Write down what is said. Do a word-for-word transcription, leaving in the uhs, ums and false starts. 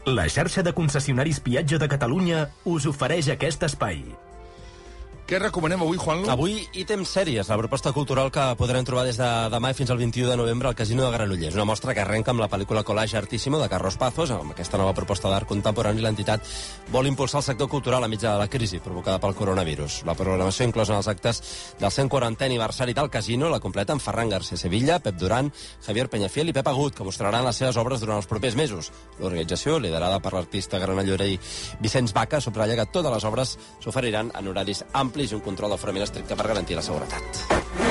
La xarxa de concessionaris Piaggio de Catalunya us ofereix aquest espai. Què recomanem avui, Juanlo? Avui Ítem Sèries, la proposta cultural que podrem trobar des de demà fins al vint-i-u de novembre al Casino de Granollers. Una mostra que arrenca amb la pel·lícula Collage Artísimo de Carlos Pazos. Amb aquesta nova proposta d'art contemporani, l'entitat vol impulsar el sector cultural a mitjà de la crisi provocada pel coronavirus. La programació inclosa en els actes del cent quarantè aniversari del Casino la completen Ferran García Sevilla, Pep Duran, Javier Peñafiel i Pep Agut, que mostraran les seves obres durant els propers mesos. L'organització, liderada per l'artista granollerer Vicenç Baca, subratlla que totes les obres s'oferiran en horaris amplis i un control d'aforament estricte per garantir la seguretat.